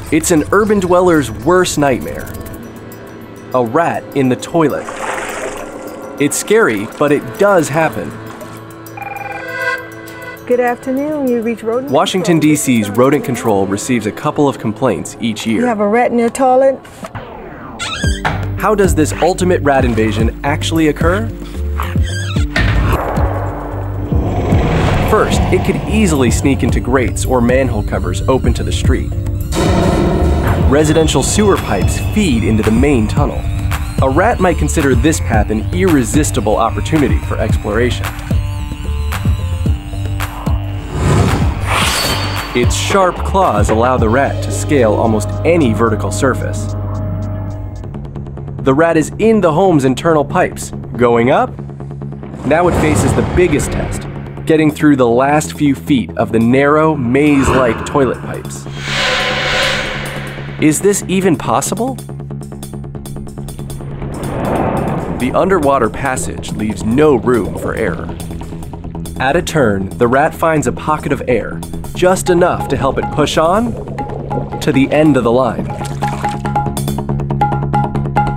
It's an urban dweller's worst nightmare. A rat in the toilet. It's scary, but it does happen. Good afternoon, you reach rodent Washington, control. D.C.'s rodent control receives a couple of complaints each You year. have a rat in your toilet? How does this ultimate rat invasion actually occur? First, it could easily sneak into grates or manhole covers open to the street. Residential sewer pipes feed into the main tunnel. A rat might consider this path an irresistible opportunity for exploration. Its sharp claws allow the rat to scale almost any vertical surface. The rat is in the home's internal pipes. Going up? Now it faces the biggest test, getting through the last few feet of the narrow, maze-like toilet pipes. Is this even possible? The underwater passage leaves no room for error. At a turn, the rat finds a pocket of air, just enough to help it push on to the end of the line.